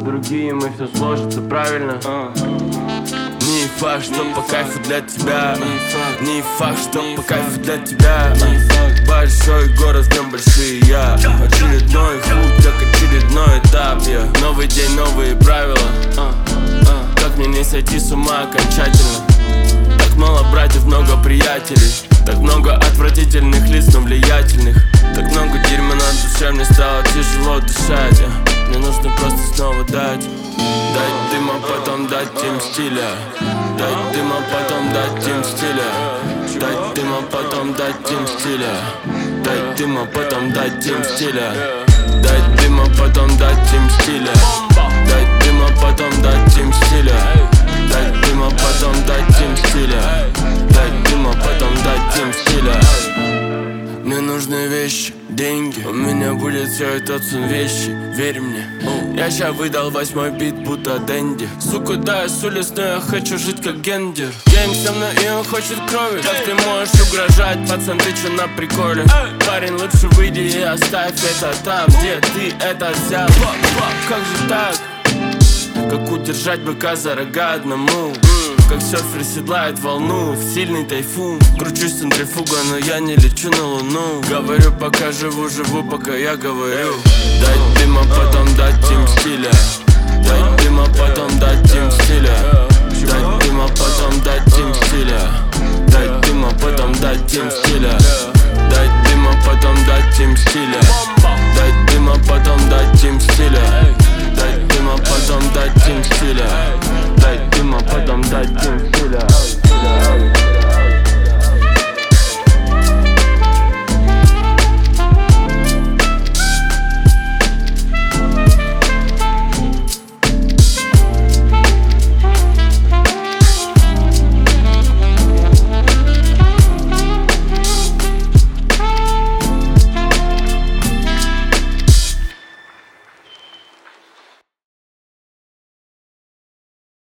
другие, мы все сложится правильно. Не факт, что по кайфу для тебя. Не факт, что по кайфу для тебя. Большой город, в нем большие я. Очередной путь, как очередной этап я. Новый день, новые правила. Как мне не сойти с ума окончательно? Так мало братьев, много приятелей. Так много отвратительных лиц, но влиятельных. Так много дерьма на душе, мне стало тяжело дышать. Мне нужно просто снова дать дыма, потом дать им стиля. Дать дыма, потом дать им стиля. Дать дыма, потом дать им стиля. Дать дыма, потом дать им стиля. Дать дыма, потом дать им стиля. Дать дыма, потом дать им стиля. Дать дыма, потом дать им стиля. Дать дыма, потом дать им стиля. Мне нужны вещи, деньги. У меня будет все это цен вещи, верь мне. Я ща выдал 8-й бит, будто Дэнди. Сука, да, я с улиц, но я хочу жить как Гендер. Гэнг со мной, и он хочет крови. Как ты можешь угрожать, пацан, ты чё на приколе? Парень, лучше выйди и оставь это там, где ты это взял. Как же так? Как удержать быка за рога одному? Как серфер седлает волну в сильный тайфун. Кручусь центрифуга, но я не лечу на луну. Говорю, пока живу, пока я говорю. Дать дыма, потом дать им стиля. Дать дыма, потом дать им стиля. Дать дыма, потом дать им стиля. Дать дыма, потом дать им стиля. Дать дыма, потом дать им стиля.